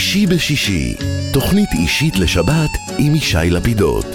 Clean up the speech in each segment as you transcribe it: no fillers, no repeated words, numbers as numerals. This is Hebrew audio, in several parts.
אישי בשישי, תוכנית אישית לשבת עם ישי לפידות.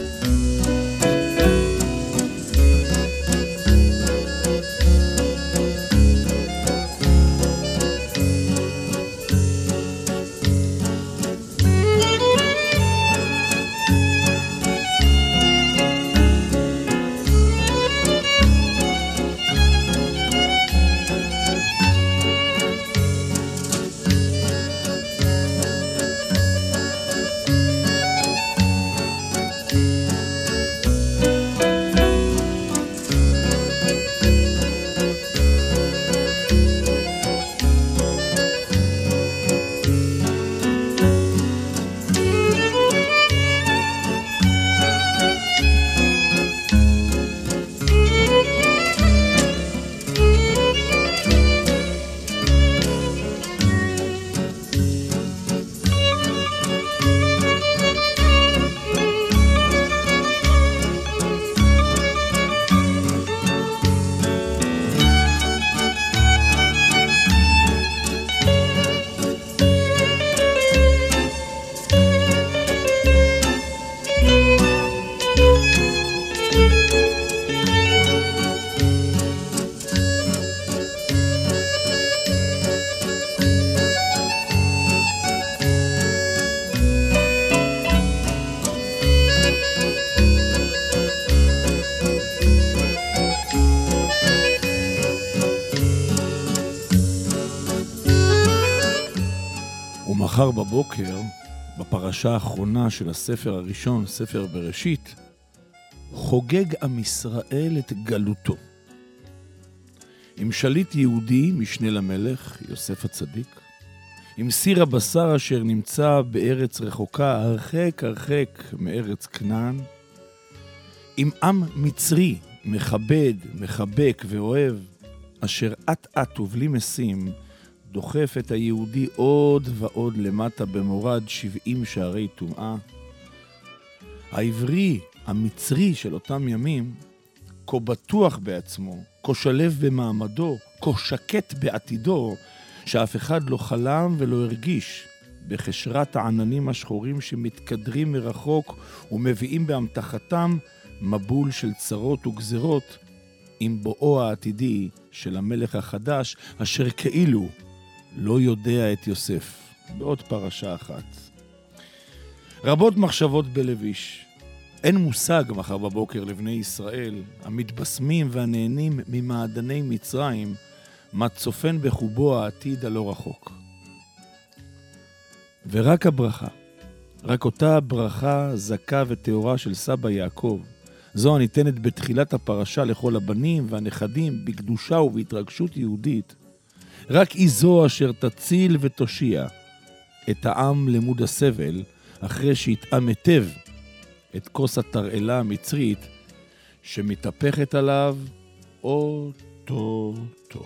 מחר בבוקר, בפרשה האחרונה של הספר הראשון, ספר בראשית, חוגג עם ישראל את גלותו. עם שליט יהודי, משנה למלך, יוסף הצדיק, עם סיר הבשר אשר נמצא בארץ רחוקה, הרחק הרחק מארץ כנען, עם עם מצרי, מכבד, מחבק ואוהב, אשר עת ובלי משים, דוחף את היהודי עוד ועוד למטה במורד 70 שערי טומאה. העברי, המצרי של אותם ימים, כה בטוח בעצמו, כה שלב במעמדו, כה שקט בעתידו, שאף אחד לא חלם ולא הרגיש בחשרת העננים השחורים שמתקדרים מרחוק ומביאים באמתחתם מבול של צרות וגזרות עם בואו העתידי של המלך החדש, אשר כאילו לא יודע את יוסף. בעוד פרשה אחת. רבות מחשבות בלב איש. אין מושג מחר בבוקר לבני ישראל, המתבשמים והנהנים ממעדני מצרים, מה צופן בחובו העתיד הלא רחוק. ורק הברכה, רק אותה הברכה זכה ותאורה של סבא יעקב, זו הניתנת בתחילת הפרשה לכל הבנים והנכדים בקדושה ובהתרגשות יהודית, רק היא זו אשר תציל ותושיע את העם למוד הסבל, אחרי שיתאם היטב את כוס התרעלה המצרית שמתהפכת עליו אוטוטו.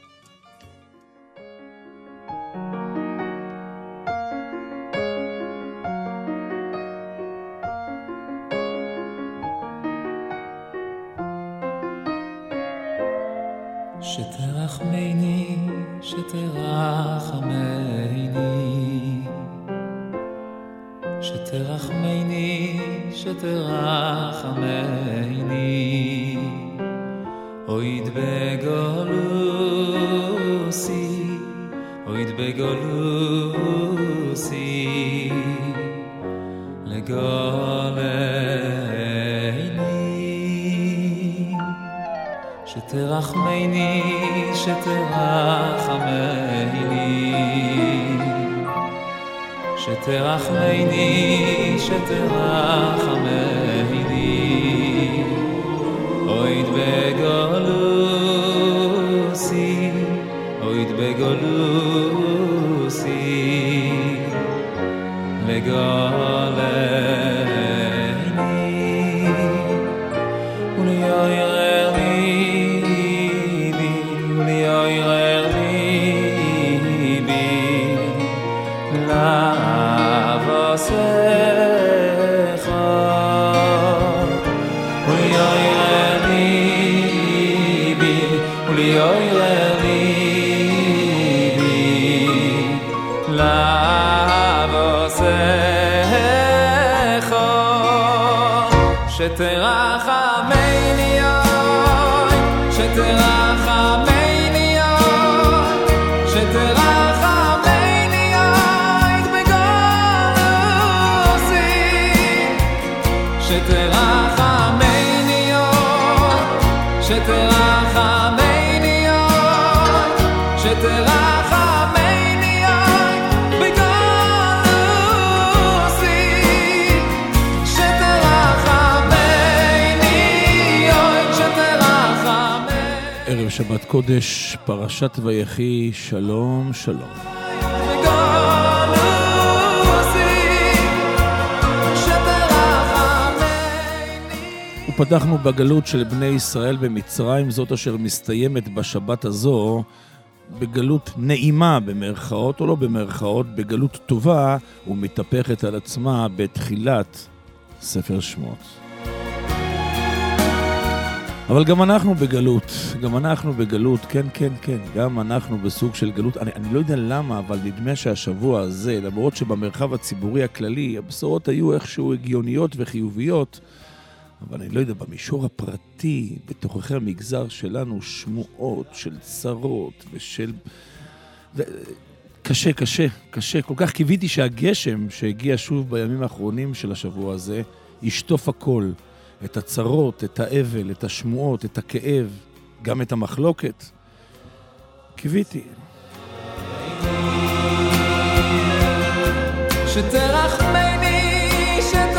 שתרחמני, שתרחמני, שתרחמני, שתרחמני, אויד בגולוסי, אויד בגולוסי, לגולני, שתרחמני, שתרחמני, שתרחמני, שתרחמני, אויד בגולוסי, אויד בגולוסי, לגולני, וליוער ליבי, וליוער ליבי, לבוסך, וליוער ליבי, וליוער ליבי, לבוסך, שתרחמני אוי, שתרחמני אוי, בגלוסי, שתרחמני אוי, שתרחמני. ערב שבת קודש, פרשת ויחי, שלום שלום. ופתחנו בגלות של בני ישראל במצרים, זאת אשר מסתיימת בשבת הזו, בגלות נעימה במרכאות או לא במרכאות, בגלות טובה ומתהפכת על עצמה בתחילת ספר שמות. אבל גם אנחנו בגלות, כן, גם אנחנו בסוג של גלות. אני לא יודע למה, אבל נדמה שהשבוע הזה, למרות שבמרחב הציבורי הכללי, הבשורות היו איכשהו הגיוניות וחיוביות, אבל אני לא יודע, במישור הפרטי, בתוככי המגזר שלנו, שמועות של צרות ושל... קשה. כל כך קיוויתי שהגשם שהגיע שוב בימים האחרונים של השבוע הזה, ישטוף הכל. את הצרות, את האבל, את השמועות, את הכאב, גם את המחלוקת. קיוויתי. שתרחמני,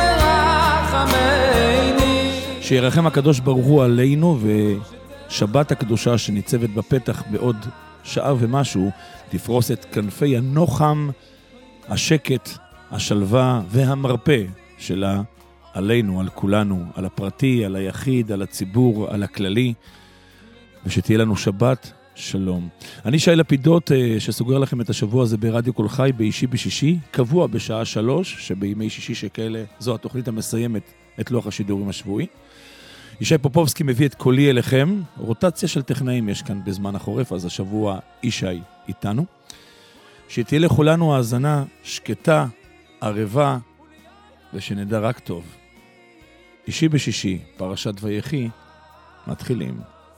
שתרחמני. שירחם הקדוש ברוך הוא עלינו, ושבת הקדושה שניצבת בפתח בעוד שעה ומשהו, תפרוס את כנפי הנוחם, השקט, השלווה והמרפא שלה עלינו, על כולנו, על הפרטי, על היחיד, על הציבור, על הכללי, ושתהיה לנו שבת שלום. אני שי לפידות שסוגר לכם את השבוע הזה ברדיו כל חי באישי בשישי, קבוע בשעה 3, שבימי שישי שכאלה זו התוכנית המסיימת את לוח השידורים השבועי. ישי פופובסקי מביא את קולי אליכם, רוטציה של טכנאים יש כאן בזמן החורף, אז השבוע ישי איתנו. שתהיה לכולנו האזנה שקטה, ערבה, ושנדע רק טוב. אישי בשישי, פרשת ויחי, מתחילים.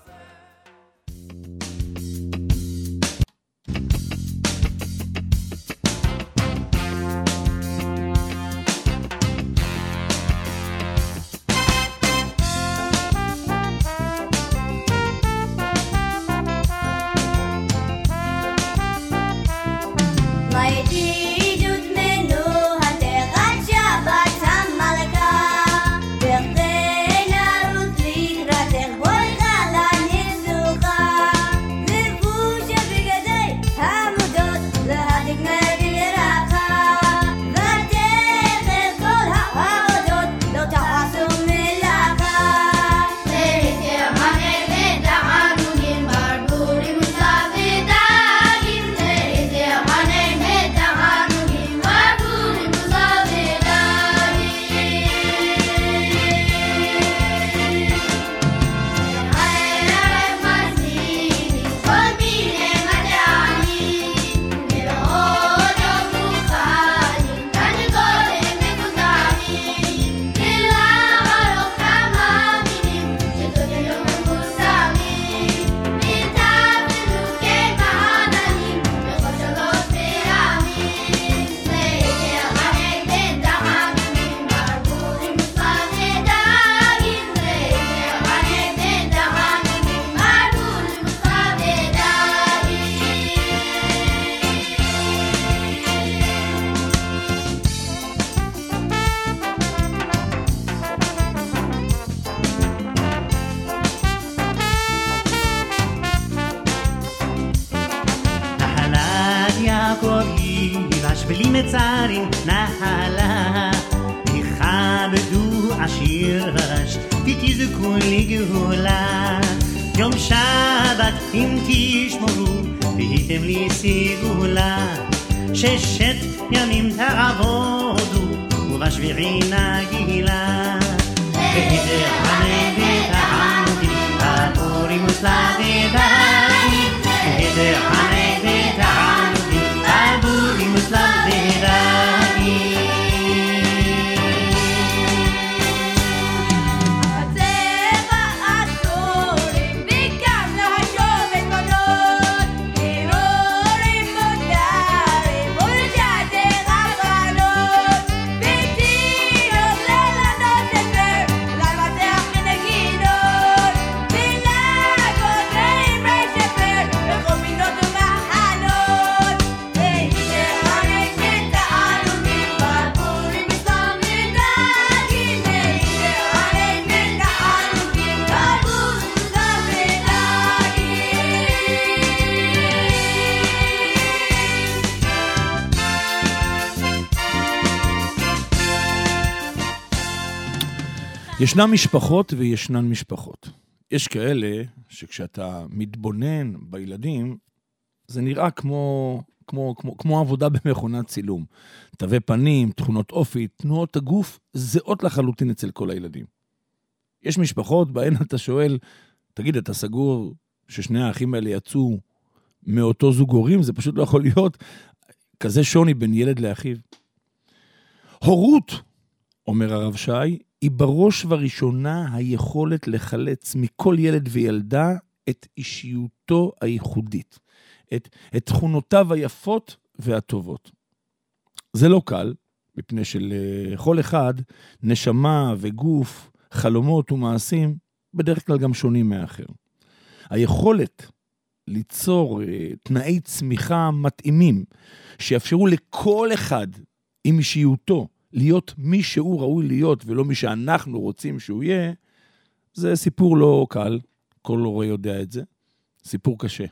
מצרים נהלה תכבדו עשיר רש תתזכו לגאולה יום שבת אם תשמרו והייתם לי סגולה ששת ימים תעבודו ובשביעי נגילה והתרחנה ותעמדי הפורים וסלדי דאגי והתרחנה ותעמדי הפורים וסלדי דאגי Bye. ישנן משפחות וישנן משפחות. יש כאלה שכשאתה מתבונן בילדים, זה נראה כמו עבודה במכונת צילום. תווי פנים, תכונות אופי, תנועות הגוף, זהות לחלוטין אצל כל הילדים. יש משפחות בהן אתה שואל, תגיד, אתה סגור ששני האחים האלה יצאו מאותו זוג הורים? זה פשוט לא יכול להיות כזה שוני בין ילד לאחיו. הורות, אומר הרב שי, היא בראש וראשונה היכולת לחלץ מכל ילד וילדה את אישיותו הייחודית, את תכונותיו היפות והטובות. זה לא קל, מפני שלכל אחד נשמה וגוף, חלומות ומעשים, בדרך כלל גם שונים מאחר. היכולת ליצור תנאי צמיחה מתאימים, שיאפשרו לכל אחד עם אישיותו, להיות מי שהוא ראוי להיות, ולא מי שאנחנו רוצים שהוא יהיה, זה סיפור לא קל, כל הורה יודע את זה, סיפור קשה.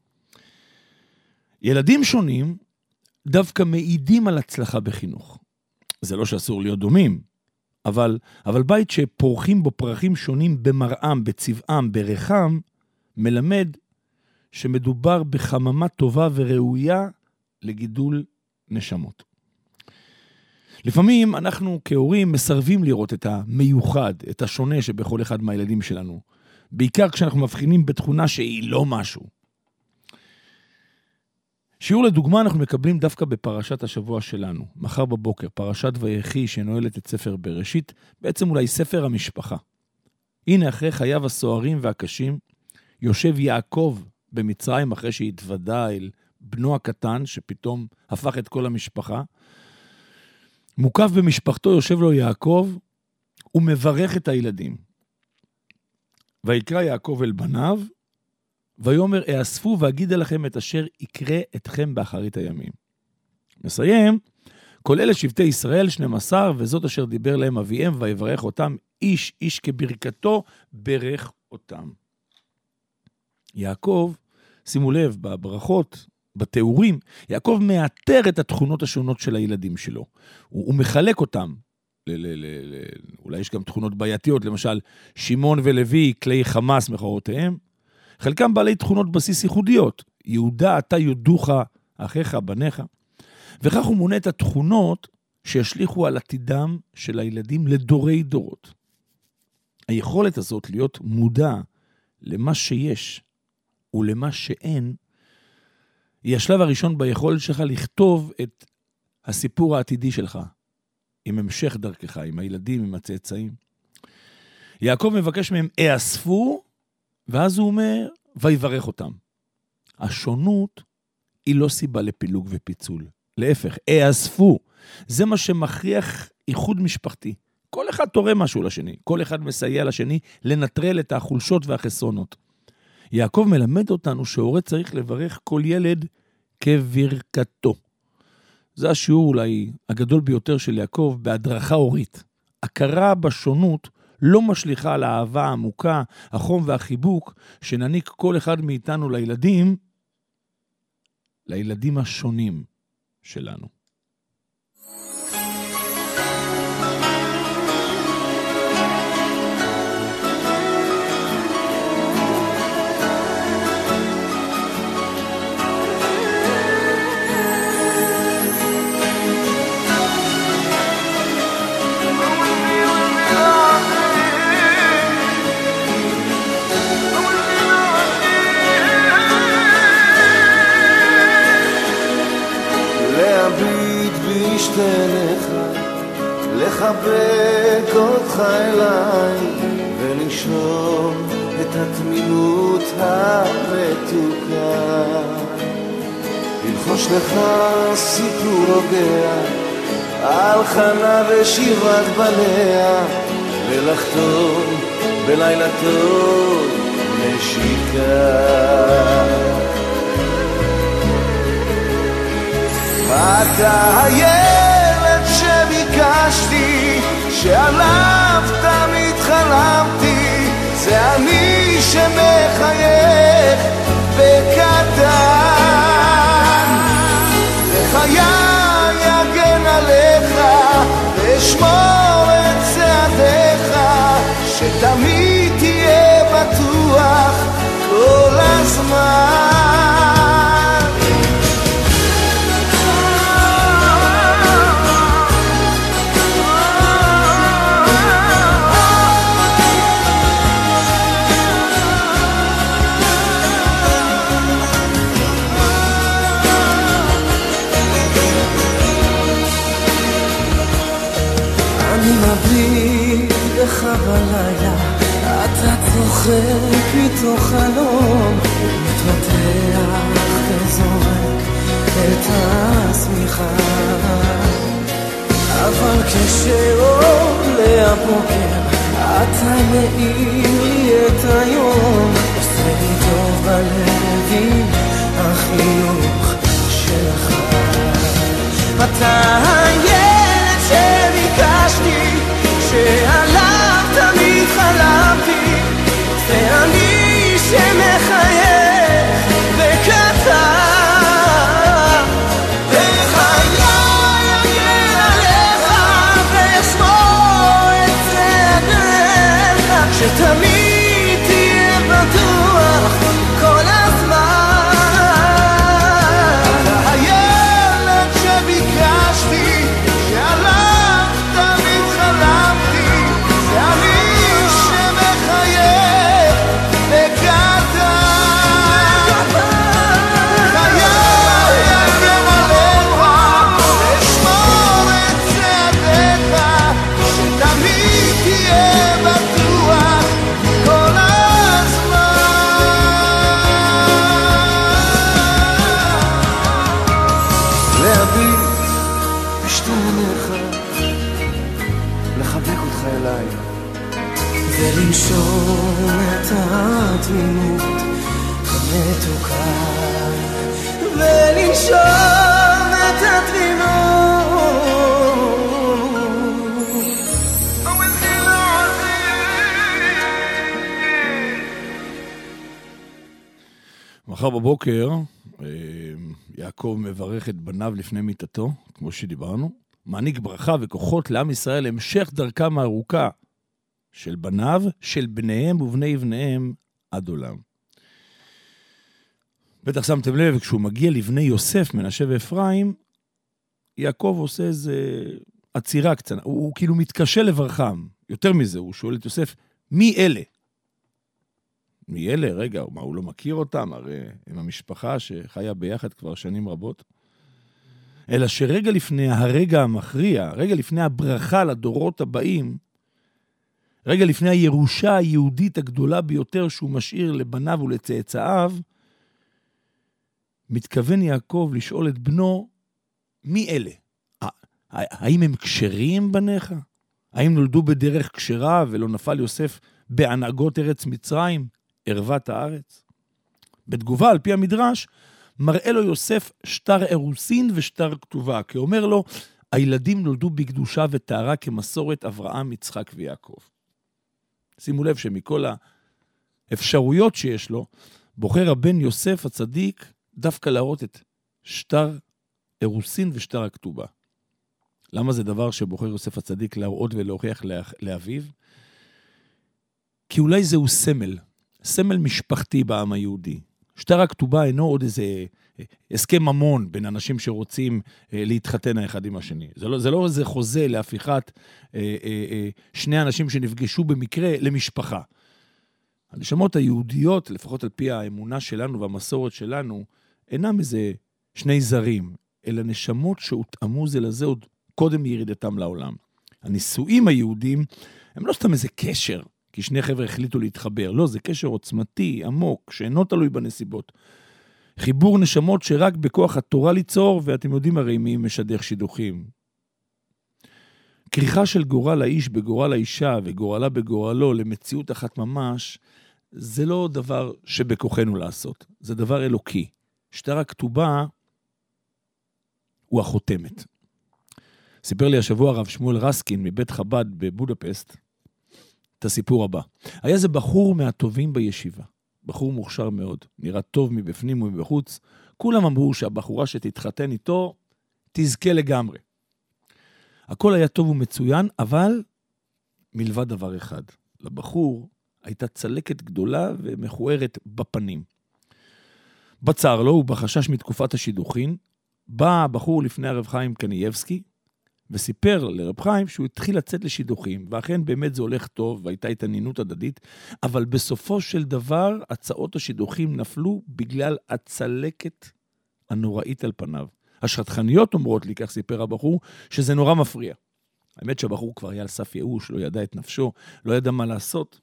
ילדים שונים דווקא מעידים על הצלחה בחינוך. זה לא שאסור להיות דומים, אבל בית שפורחים בו פרחים שונים במראם, בצבעם, בריחם, מלמד שמדובר בחממה טובה וראויה לגידול נשמות. לפעמים אנחנו כהורים מסרבים לראות את המיוחד, את השונה שבכל אחד מהילדים שלנו, בעיקר כשאנחנו מבחינים בתכונה שהיא לא משהו. שיעור לדוגמה אנחנו מקבלים דווקא בפרשת השבוע שלנו, מחר בבוקר, פרשת ויחי שנועלת את ספר בראשית, בעצם אולי ספר המשפחה. הנה אחרי חייו הסוערים והקשים, יושב יעקב במצרים אחרי שהתוודע אל בנו הקטן, שפתאום הפך את כל המשפחה, מוקף במשפחתו יושב לו יעקב, ומברך את הילדים. ויקרא יעקב אל בניו, ויאמר אאספו ואגידה לכם את אשר יקרה אתכם באחרית הימים. מסיים, כל אלה שבטי ישראל 12, וזאת אשר דיבר להם אביהם, ויברך אותם, איש איש כברכתו, ברך אותם. יעקב, שימו לב, בברכות, בתיאורים, יעקב מאתר את התכונות השונות של הילדים שלו. הוא מחלק אותם. אולי יש גם תכונות בעייתיות, למשל, שמעון ולוי, כלי חמאס מחרותיהם. חלקם בעלי תכונות בסיס ייחודיות. יהודה, אתה יודוך, אחיך, בניך. וכך הוא מונה את התכונות שישליחו על עתידם של הילדים לדורי דורות. היכולת הזאת להיות מודע למה שיש ולמה שאין, היא השלב הראשון ביכולת שלך לכתוב את הסיפור העתידי שלך, עם המשך דרכך, עם הילדים, עם הצאצאים. יעקב מבקש מהם, אאספו, ואז הוא אומר, ויברך אותם. השונות היא לא סיבה לפילוג ופיצול. להפך, אאספו. זה מה שמכריח איחוד משפחתי. כל אחד תורם משהו לשני, כל אחד מסייע לשני לנטרל את החולשות והחסרונות. יעקב מלמד אותנו שההורה צריך לברך כל ילד כברכתו. זה השיעור אולי הגדול ביותר של יעקב בהדרכה הורית. הכרה בשונות לא משליחה על האהבה העמוקה, החום והחיבוק שנעניק כל אחד מאיתנו לילדים השונים שלנו. לחבק אותך אליי ולנשום את התמימות המתוקה, ללחוש לך סיפור רוגע על חנה ושירת בניה, ולחתום בלילה טוב נשיקה. אתה הילד שביקשתי, שעליו תמיד חלמתי, זה אני שמחייך בקטן, וחיי יגן עליך, ואשמור את צעדיך, בלילה אתה צוחק מתוך חלום, מתמתח וזורק את השמיכה, אבל כשעולה הבוקר אתה מאיר לי את היום, עושה לי טוב בלב עם החיוך שלך. אתה הילד שביקשתי, שעליו תמיד חלמתי, ואני שמחייך וקטן, וחיי יגן עליך ואשמור את צעדיך, שתמיד תהיה בטוח כל הזמן. אתה הילד שביקשתי, שעליו תמיד חלמתי, זה אני שמחייך וקטן, חיי יגן עליך ואשמור את צעדיך, שתמיד תהיה בטוח כל הזמן. להביט בשתי עיניך, לחבק אותך אליי, ולנשום את התמימות המתוקה, ולנשום את התמימות. מחר בבוקר יעקב מברך את בניו לפני מיתתו, כמו שדיברנו, מעניק ברכה וכוחות לעם ישראל המשך דרכם הארוכה של בניו, של בניהם ובני בניהם עד עולם. בטח שמתם לב, כשהוא מגיע לבני יוסף, מנשה ואפרים, יעקב עושה איזה עצירה קצנה, הוא כאילו מתקשה לברכם. יותר מזה, הוא שואל את יוסף, מי אלה? מי אלה? רגע, מה, הוא לא מכיר אותם? הרי הם המשפחה שחיה ביחד כבר שנים רבות. אלא שרגע לפני הרגע המכריע, רגע לפני הברכה לדורות הבאים, רגע לפני הירושה היהודית הגדולה ביותר שהוא משאיר לבניו ולצאצאיו, מתכוון יעקב לשאול את בנו, מי אלה? האם הם כשרים בניך? האם נולדו בדרך כשרה ולא נפל יוסף בהנהגות ארץ מצרים, ערוות הארץ? בתגובה, על פי המדרש, מראה לו יוסף שטר אירוסין ושטר כתובה, כי אומר לו, הילדים נולדו בקדושה וטהרה כמסורת אברהם, יצחק ויעקב. שימו לב שמכל האפשרויות שיש לו, בוחר הבן יוסף הצדיק דווקא להראות את שטר אירוסין ושטר הכתובה. למה זה דבר שבוחר יוסף הצדיק להראות ולהוכיח לאביו? כי אולי זהו סמל משפחתי בעם היהודי. שטר הכתובה אינו עוד איזה הסכם ממון בין אנשים שרוצים להתחתן האחד עם השני. זה לא איזה חוזה להפיכת שני אנשים שנפגשו במקרה למשפחה. הנשמות היהודיות, לפחות על פי האמונה שלנו והמסורת שלנו, אינם איזה שני זרים, אלא נשמות שהותאמו זה לזה עוד קודם ירידתם לעולם. הנישואים היהודים הם לא סתם איזה קשר, כי שני חבר'ה החליטו להתחבר. לא, זה קשר עוצמתי, עמוק, שאינו תלוי בנסיבות. חיבור נשמות שרק בכוח התורה ליצור, ואתם יודעים הרי מי משדך שידוכים. כריכה של גורל האיש בגורל האישה, וגורלה בגורלו למציאות אחת ממש, זה לא דבר שבכוחנו לעשות. זה דבר אלוקי. שטר הכתובה הוא החותמת. סיפר לי השבוע הרב שמואל רסקין מבית חב"ד בבודפסט, את הסיפור הבא. היה זה בחור מהטובים בישיבה. בחור מוכשר מאוד. נראה טוב מבפנים ומבחוץ. כולם אמרו שהבחורה שתתחתן איתו תזכה לגמרי. הכל היה טוב ומצוין, אבל מלבד דבר אחד. לבחור הייתה צלקת גדולה ומכוערת בפנים. בצר לו ובחשש מתקופת השידוכין, בא הבחור לפני הרב חיים קנייבסקי, וסיפר לרב חיים שהוא התחיל לצאת לשידוכים, ואכן באמת זה הולך טוב, והייתה התעניינות הדדית, אבל בסופו של דבר, הצעות השידוכים נפלו בגלל הצלקת הנוראית על פניו. השטחניות אומרות לי, כך סיפר הבחור, שזה נורא מפריע. האמת שהבחור כבר היה על סף ייאוש, לא ידע את נפשו, לא ידע מה לעשות.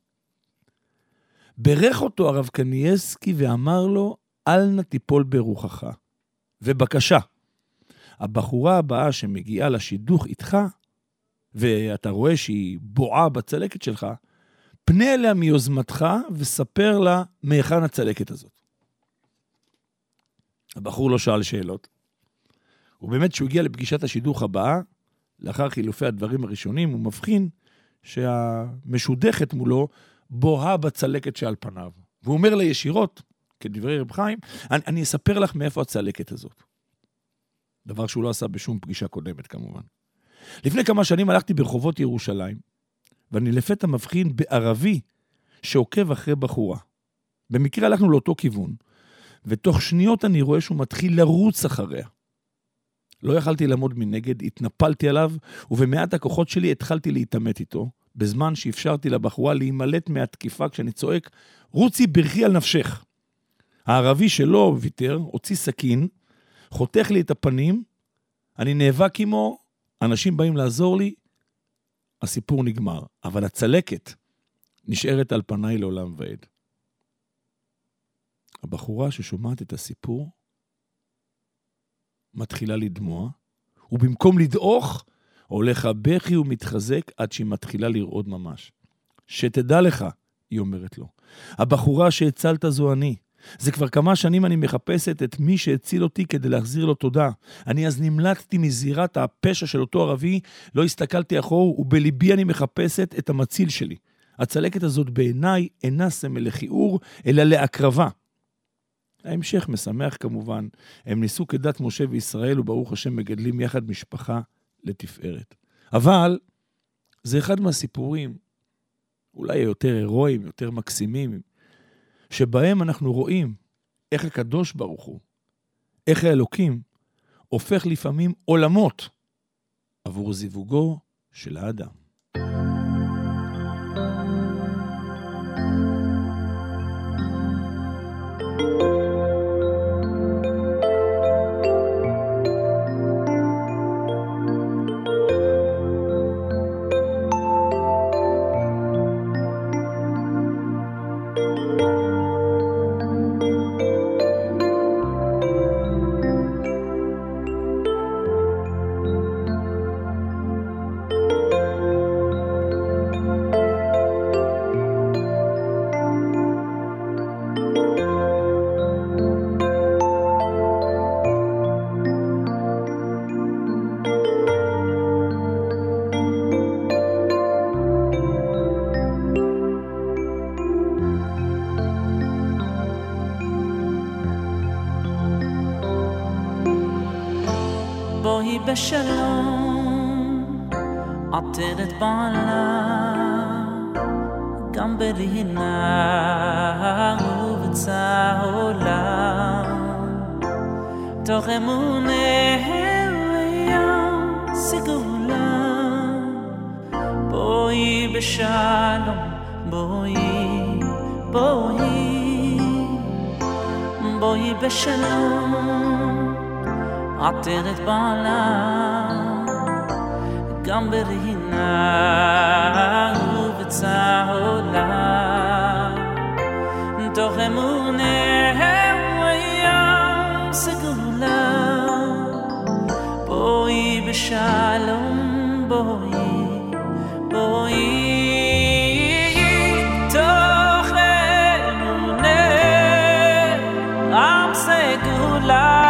ברך אותו הרב קניאסקי ואמר לו, אל נא תיפול ברוחך. ובקשה, הבחורה הבאה שמגיעה לשידוך איתך, ואתה רואה שהיא בועה בצלקת שלך, פנה אליה מיוזמתך וספר לה מהיכן הצלקת הזאת. הבחור לא שאל שאלות. ובאמת שהוא הגיע לפגישת השידוך הבאה, לאחר חילופי הדברים הראשונים, הוא מבחין שהמשודכת מולו בוהה בצלקת שעל פניו. והוא אומר לה ישירות, כדברי רב חיים, אני אספר לך מאיפה הצלקת הזאת. דבר שהוא לא עשה בשום פגישה קודמת כמובן. לפני כמה שנים הלכתי ברחובות ירושלים, ואני לפתע מבחין בערבי שעוקב אחרי בחורה. במקרה הלכנו לאותו כיוון, ותוך שניות אני רואה שהוא מתחיל לרוץ אחריה. לא יכלתי לעמוד מנגד, התנפלתי עליו, ובמעט הכוחות שלי התחלתי להתאמת איתו, בזמן שאפשרתי לבחורה להימלט מהתקיפה כשאני צועק, רוצי ברכי על נפשך. הערבי שלא ויתר, הוציא סכין, חותך לי את הפנים, אני נאבק עמו, אנשים באים לעזור לי, הסיפור נגמר, אבל הצלקת נשארת על פניי לעולם ועד. הבחורה ששומעת את הסיפור, מתחילה לדמוע, ובמקום לדעוך, הולך הבכי ומתחזק עד שהיא מתחילה לרעוד ממש. שתדע לך, היא אומרת לו, הבחורה שהצלת זו אני. זה כבר כמה שנים אני מחפשת את מי שהציל אותי כדי להחזיר לו תודה. אני אז נמלטתי מזירת הפשע של אותו ערבי, לא הסתכלתי אחור, ובליבי אני מחפשת את המציל שלי. הצלקת הזאת בעיניי אינה סמל לכיעור, אלא להקרבה. ההמשך משמח כמובן. הם ניסו כדת משה וישראל, וברוך השם מגדלים יחד משפחה לתפארת. אבל זה אחד מהסיפורים, אולי יותר הירואיים, יותר מקסימים, שבהם אנחנו רואים איך הקדוש ברוך הוא, איך האלוקים, הופך לפעמים עולמות עבור זיווגו של האדם. בואי בשלום, עטרת בעלה, גם ברינה ובצהולה, תוך אמונה סגולה. בואי בשלום, בואי, בואי, בואי בשלום, עטרת בעלה, גם ברינה ובצהולה, תוך אמונה סגולה. בואי בשלום, בואי, בואי, תוך אמונה עם סגולה.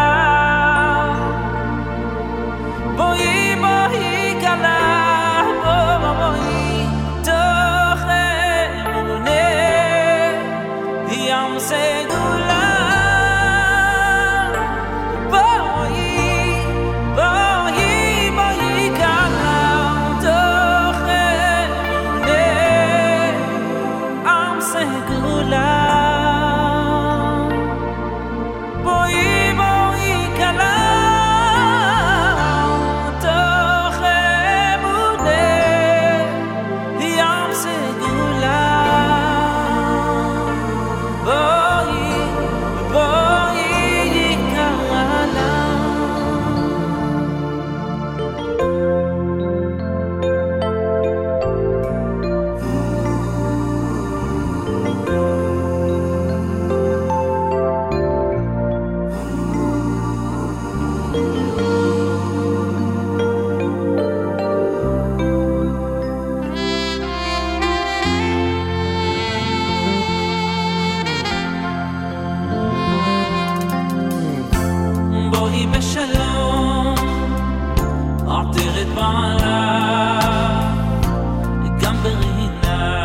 בואי בשלום, עטרת בעלה, גם ברינה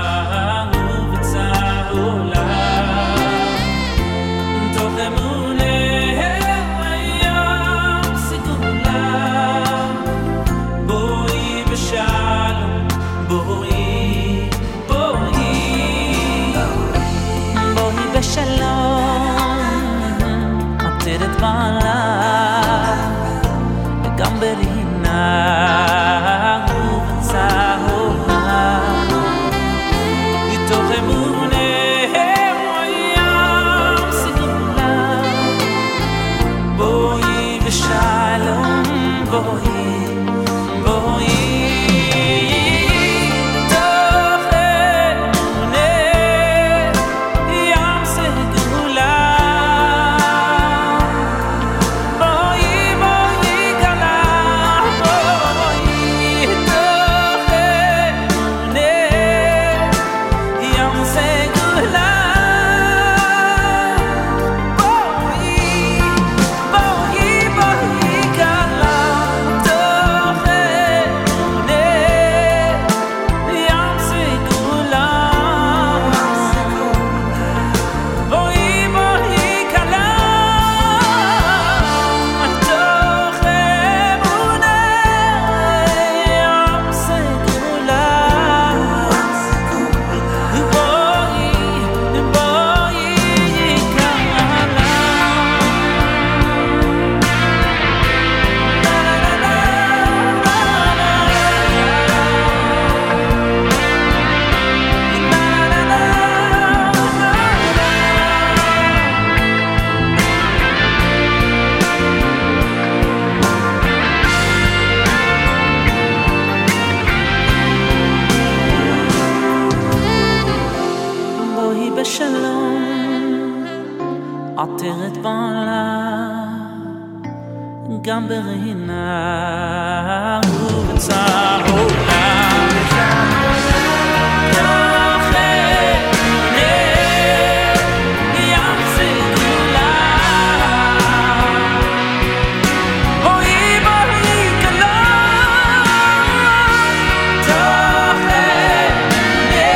ובצהולה, תוך אמונה הים סגולה. בואי בשלום, בואי, בואי, בואי בשלום, עטרת בעלה, גם ברינה ובצהולה, מתוך אמונה הים סגולה. בואי בשלום, בואי, בואי, תוך אמונה ים סגולה. בואי, בואי כלה, בואי, תוך אמונה ים סגולה. בואי, בואי, בואי כלה, תוך אמונה ים סגולה. בואי, בואי כלה, תוך אמונה ים סגולה. בואי, בואי כלה. בואי בשלום, עטרת בעלה, גם ברינה ובצהולה. תוך אמונה ים סגולה. בואי, בואי כלה, תוך אמונה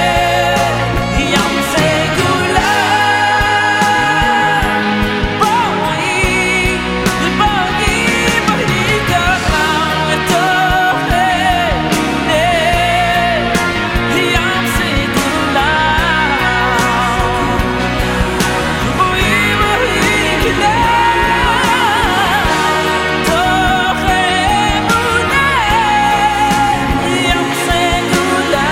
ים סגולה. בואי, בואי, בואי כלה, תוך אמונה ים סגולה. בואי, בואי כלה, תוך אמונה ים סגולה.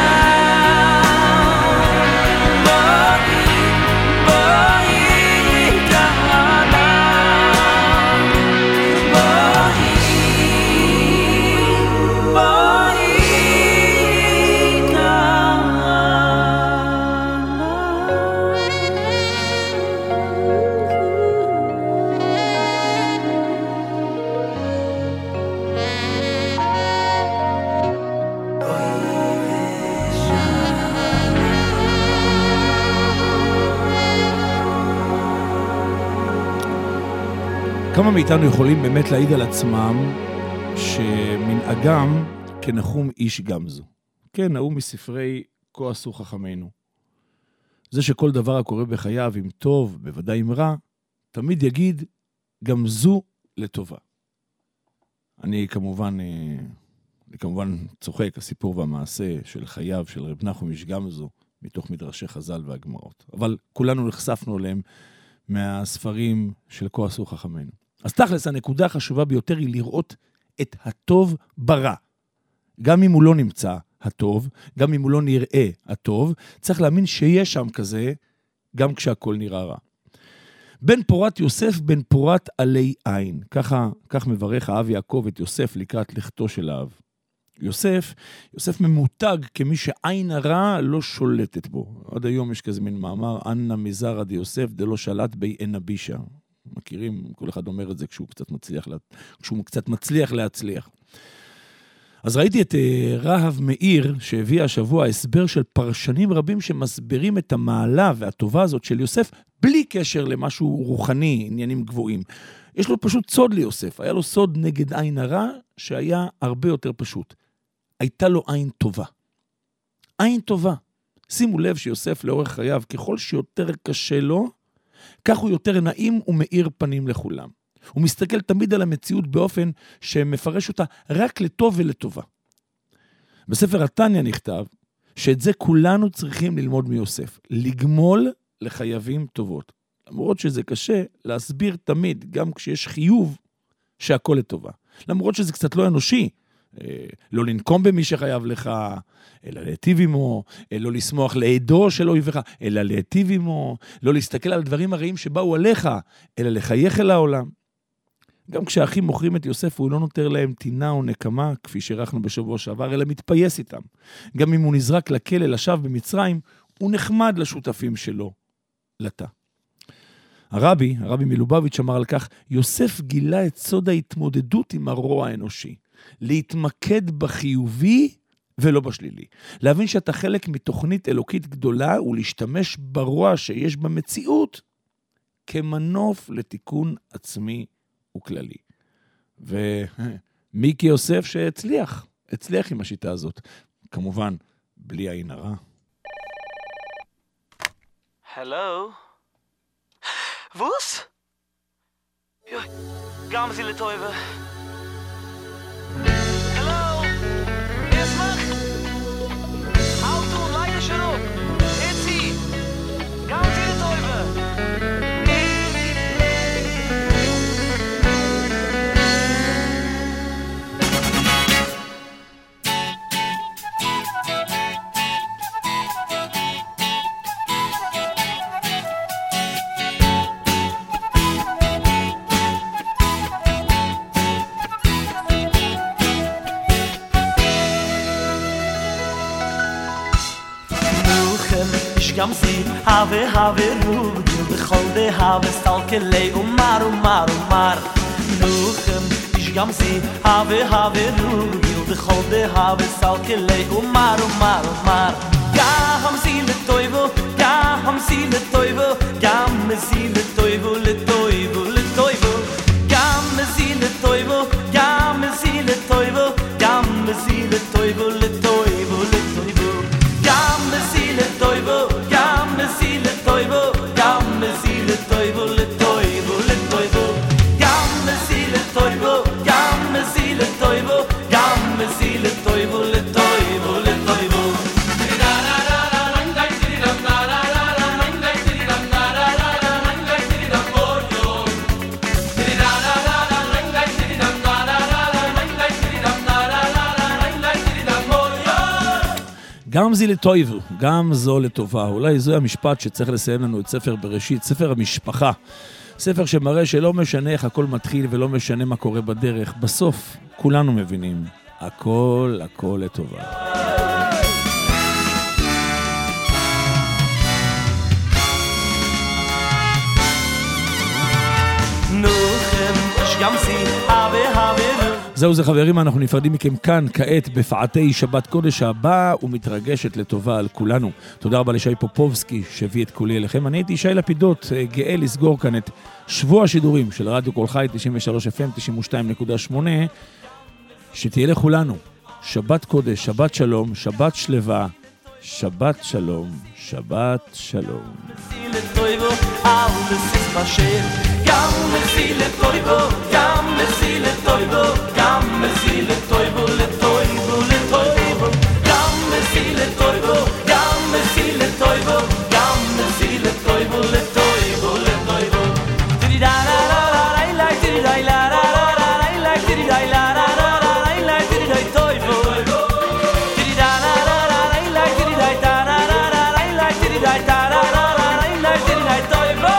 כמה מאיתנו יכולים באמת להעיד על עצמם שמנהגם כנחום איש גמזו. כן, נאום מספרי כה עשו חכמינו. זה שכל דבר הקורה בחייו, אם טוב, בוודאי אם רע, תמיד יגיד גם זו לטובה. אני כמובן צוחק, הסיפור והמעשה של חייו של רב נחום איש גמזו, מתוך מדרשי חז"ל והגמרות. אבל כולנו נחשפנו אליהם מהספרים של כה עשו חכמינו. אז תכלס, הנקודה החשובה ביותר היא לראות את הטוב ברע. גם אם הוא לא נמצא הטוב, גם אם הוא לא נראה הטוב, צריך להאמין שיש שם כזה, גם כשהכל נראה רע. בן פורת יוסף, בן פורת עלי עין. כך מברך האב יעקב את יוסף לקראת לכתו של האב. יוסף ממותג כמי שעין הרע לא שולטת בו. עד היום יש כזה מין מאמר, אנא מזרע די יוסף דלא שלט בי אין הבישה. מכירים? כל אחד אומר את זה כשהוא קצת מצליח להצליח. אז ראיתי את רהב מאיר, שהביא השבוע הסבר של פרשנים רבים שמסבירים את המעלה והטובה הזאת של יוסף, בלי קשר למשהו רוחני, עניינים גבוהים. יש לו פשוט סוד ליוסף, היה לו סוד נגד עין הרע, שהיה הרבה יותר פשוט. הייתה לו עין טובה. עין טובה. שימו לב שיוסף לאורך חייו, ככל שיותר קשה לו, כך הוא יותר נעים ומאיר פנים לכולם. הוא מסתכל תמיד על המציאות באופן שמפרש אותה רק לטוב ולטובה. בספר התניא נכתב שאת זה כולנו צריכים ללמוד מיוסף, לגמול לחייבים טובות. למרות שזה קשה להסביר תמיד, גם כשיש חיוב, שהכל לטובה. למרות שזה קצת לא אנושי, לא לנקום במי שחייב לך, אלא להיטיב עמו, לא לשמוח לעדו של אויבך, אלא להיטיב עמו, לא להסתכל על דברים הרעים שבאו עליך, אלא לחייך אל העולם. גם כשהאחים מוכרים את יוסף, הוא לא נותר להם טינה או נקמה, כפי שרחנו בשבוע שעבר, אלא מתפייס איתם. גם אם הוא נזרק לכלא לשווא במצרים, הוא נחמד לשותפים שלו, לתא. הרבי מלובביץ' אמר על כך, יוסף גילה את סוד ההתמודדות עם הרוע האנושי. להתמקד בחיובי ולא בשלילי. להבין שאתה חלק מתוכנית אלוקית גדולה, ולהשתמש ברוע שיש במציאות, כמנוף לתיקון עצמי וכללי. ומיקי יוסף שהצליח עם השיטה הזאת. כמובן, בלי עין הרע. Hallo? Was? Ja, gaben Sie Teufel. Hallo? Wer macht? Halt und leide schon auf. Jetzt Sie. Gaben Sie Teufel. גם sie have ruh bechol de have stalkele umar nuchem ich גם sie have ruh bechol de have stalkele umar gam sie le toivo gam sie le toivo gam sie le toivo le toivo gam sie le toivo gam sie le toivo gam sie le toivo le toivo gam sie le toivo גם זה לטויב, גם זו לטובה. אולי זו המשפט שצריך לסיים לנו את ספר בראשית, ספר המשפחה. ספר שמראה שלא משנה איך הכל מתחיל ולא משנה מה קורה בדרך. בסוף כולנו מבינים, הכל לטובה. זהו זה חברים, אנחנו נפרדים מכם כאן כעת בפעתי שבת קודש הבא ומתרגשת לטובה על כולנו. תודה רבה לשי פופובסקי שהביא את כולי אליכם. אני הייתי שי לפידות, גאה לסגור כאן את שבוע השידורים של רדיו כל חי 93 FM 92.8. שתהיה לכולנו שבת קודש, שבת שלום, שבת שלווה, שבת שלום, שבת שלום. Gam mesile toivo, gam mesile toivo, gam mesile toivo, le toivo, gam mesile toivo, gam mesile toivo, gam mesile toivo, le toivo. Tiri da la la la la, tiri da la la la, tiri da la la la, tiri da toivo. Tiri da la la la, tiri da la la, tiri da la la, tiri da toivo.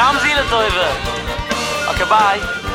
Gam Zile Toive. Okay, bye.